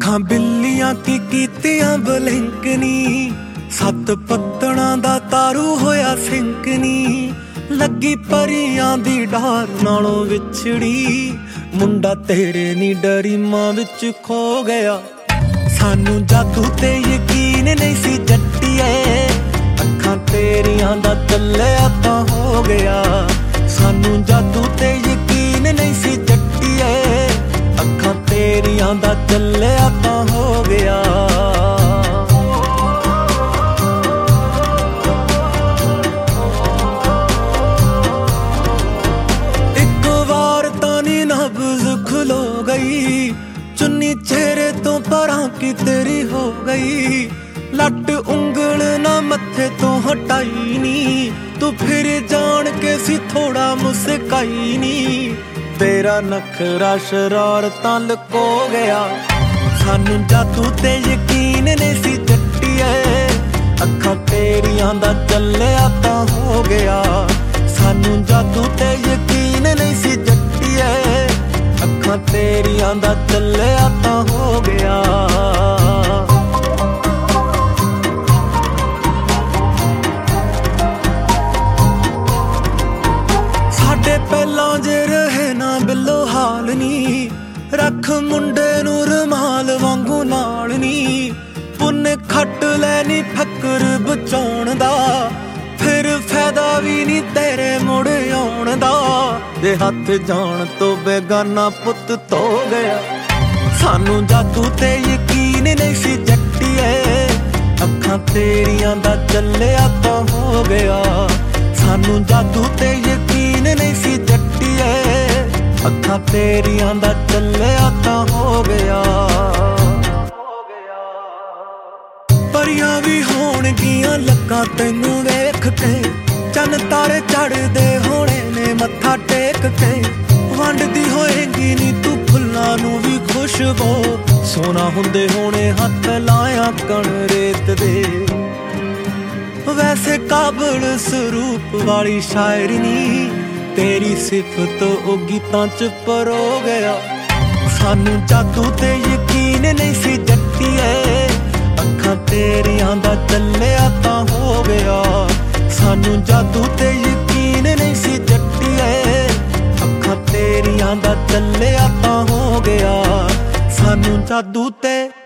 ਅੱਖਾਂ ਬਿੱਲੀਆਂ ਕੀ ਕੀਤੀਆਂ ਬਲਿੰਕਨੀ, ਸੱਤ ਪੱਤਣਾ ਦਾ ਤਾਰੂ ਹੋਇਆ ਸਿੰਕਨੀ। ਲੱਗੀ ਪਰੀਆਂ ਦੀ ਡਾਰ ਨਾਲੋਂ ਵਿਛੜੀ, ਮੁੰਡਾ ਤੇਰੇ ਨੀ ਡਰੀ ਮਾਂ ਵਿੱਚ ਖੋ ਗਿਆ। ਸਾਨੂੰ ਜਾਦੂ ਤੇ ਯਕੀਨ ਨਹੀਂ ਸੀ ਜੱਟੀਏ, ਅੱਖਾਂ ਤੇਰੀਆਂ ਦਾ ਚੱਲਿਆ ਤਾਂ ਹੋ ਗਿਆ। ਸਾਨੂੰ ਜਾਦੂ ਤੇ ਯਕੀਨ ਨਹੀਂ ਸੀ ਜੱਟੀਏ, ਅੱਖਾਂ ਤੇਰੀਆਂ ਦਾ ਚੱਲਿਆ ਤਾਂ ਹੋ ਗਿਆ। ਇੱਕ ਵਾਰ ਤਾਂ ਨੀ ਨਬਜ਼ ਖੁਲੋ ਗਈ, ਚੁੰਨੀ ਚਿਹਰੇ ਤੋਂ ਪਰਾਂ ਕੀ ਤੇਰੀ ਹੋ ਗਈ। ਲੱਟ ਉਂਗਲ ਨਾ ਮੱਥੇ ਤੋਂ ਹਟਾਈ ਨੀ, ਤੂੰ ਫਿਰ ਜਾਣ ਕੇ ਸੀ ਥੋੜਾ ਮੁਸਕਾਈ ਨੀ। ਤੇਰਾ ਨਖਰਾ ਸ਼ਰਾਰਤਾਂ ਲੁਕੋ ਗਿਆ। ਸਾਨੂੰ ਜਾਦੂ ਤੇ ਯਕੀਨ ਨਹੀਂ ਸੀ ਜੱਟੀਏ, ਅੱਖਾਂ ਤੇਰੀਆਂ ਦਾ ਚੱਲਿਆ ਤਾਂ ਹੋ ਗਿਆ। ਸਾਨੂੰ ਜਾਦੂ ਤੇ ਯਕੀਨ ਨਹੀਂ ਸੀ ਜੱਟੀਏ, ਅੱਖਾਂ ਤੇਰੀਆਂ ਦਾ ਚੱਲਿਆ ਤਾਂ ਹੋ ਗਿਆ। ਸਾਡੇ ਪਹਿਲਾਂ ਜੇ ਰਹੇ ਨਾ ਬਿੱਲੋ ਹਾਲ ਨੀ, ਰੱਖ ਮੁੰਡੇ ਨੂੰ ਰੁਮਾਲ ਵਾਂਗੂ ਨਾਲ ਨੀ। ਪੁੰਨ ਖੱਟ ਲੈ ਨੀ ਫੱਕਰ ਬਚਾਉਣ ਦਾ, ਫਿਰ ਫਾਇਦਾ ਵੀ ਨੀ ਤੇਰੇ ਮੁੜ ਆਉਣ ਦਾ। ਜੇ ਹੱਥ ਜਾਣ ਤੋਂ ਬੇਗਾਨਾ ਪੁੱਤ ਧੋ ਗਿਆ। ਸਾਨੂੰ ਜਾਦੂ ਤੇ ਯਕੀਨ ਨਹੀਂ ਸੀ ਜੱਟੀਏ, ਅੱਖਾਂ ਤੇਰੀਆਂ ਦਾ ਚੱਲਿਆ ਤਾਂ ਹੋ ਗਿਆ। ਸਾਨੂੰ ਜਾਦੂ ਤੇ ਯਕੀਨ ਨਹੀਂ ਸੀ ਜੱਟੀਏ, ਅੱਖਾਂ ਤੇਰੀਆਂ ਦਾ ਚੱਲਿਆ ਤਾਂ ਹੋ ਗਿਆ। ਪਰੀਆਂ ਵੀ ਹੋਣਗੀਆਂ ਲੱਗਾ ਤੈਨੂੰ ਵੇਖ ਕੇ, ਚੰਨ ਤਾਰੇ ਚੜ੍ਹਦੇ ਹੋਣੇ ਨੇ ਮੱਥਾ ਟੇਕ ਕੇ। ਵੰਡਦੀ ਹੋਏਗੀ ਨੀ ਤੂੰ ਫੁੱਲਾਂ ਨੂੰ ਵੀ ਖੁਸ਼ਬੂ, ਸੋਨਾ ਹੁੰਦੇ ਹੋਣੇ ਹੱਥ ਲਾਇਆ ਕਣ ਰੇਤ ਦੇ। ਵੈਸੇ ਕਾਬਲ ਸਰੂਪ ਵਾਲੀ ਸ਼ਾਇਰੀ ਨੀ, ਤੇਰੀ ਸਿਫਤ ਉਹ ਗੀਤਾਂ ਚ ਪਰੋ ਗਿਆ। ਸਾਨੂੰ ਜਾਦੂ ਤੇ ਯਕੀਨ ਨਹੀਂ ਸੀ ਜੱਟੀਏ, ਅੱਖਾਂ ਤੇਰੀਆਂ ਦਾ ਚੱਲਿਆ ਤਾਂ ਹੋ ਗਿਆ। ਸਾਨੂੰ ਜਾਦੂ ਤੇ ਯਕੀਨ ਨਹੀਂ ਸੀ ਜੱਟੀਏ, ਅੱਖਾਂ ਤੇਰੀਆਂ ਦਾ ਚੱਲਿਆ ਤਾਂ ਹੋ ਗਿਆ। ਸਾਨੂੰ ਜਾਦੂ ਤੇ